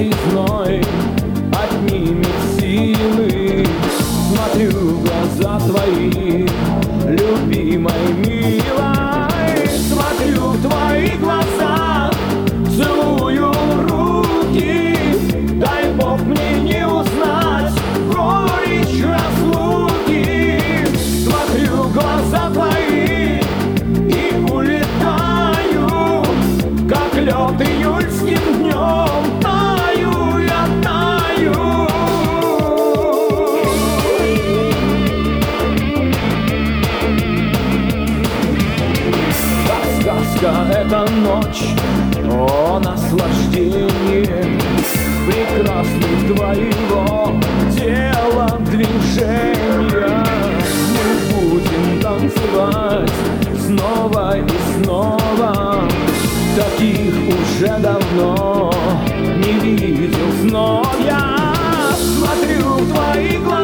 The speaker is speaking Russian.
зной отнимет силы. Смотрю в глаза твои, любимой, милой. Смотрю в твои глаза, целую руки. Дай Бог мне не узнать горечь разлуки. Смотрю в глаза твои и улетаю, как лед июльским днем. Таю, я таю. Сказка эта ночь, о наслаждение прекрасных твоего тела движения. Мы будем танцевать снова и снова, таких уже давно не видел снов. Я смотрю в твои глаза,